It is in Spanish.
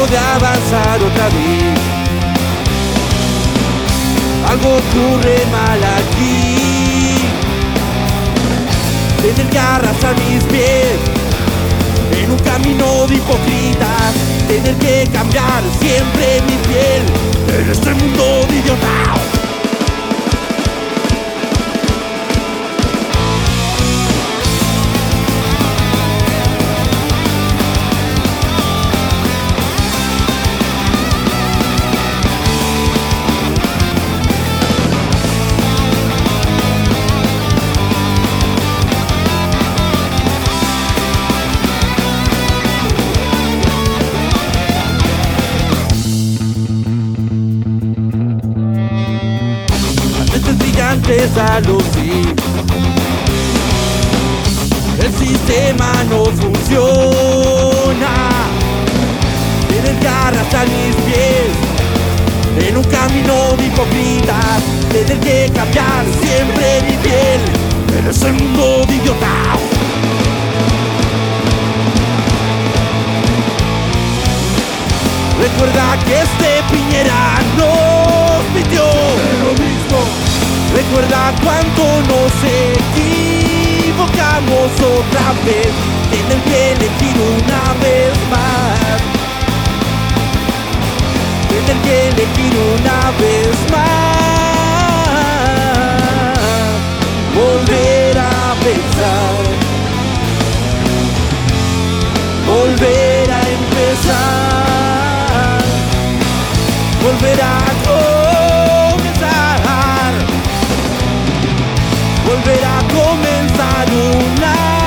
de avanzar otra vez. Algo ocurre mal aquí. Tener que arrastrar mis pies en un camino de hipócritas. Tener que cambiar siempre mi piel en este mundo de idiotas. Brillantes a lucir, el sistema no funciona. Tener que arrastrar mis pies en un camino de hipócritas. Tener que cambiar siempre mi piel en ese mundo de idiotas. Recuerda que este Piñera nos mintió. Recuerda cuánto nos equivocamos otra vez. Tener que elegir una vez más. Tener que elegir una vez más. Volver a pensar. Volver a empezar. Volver a comenzar. Volver a comenzar una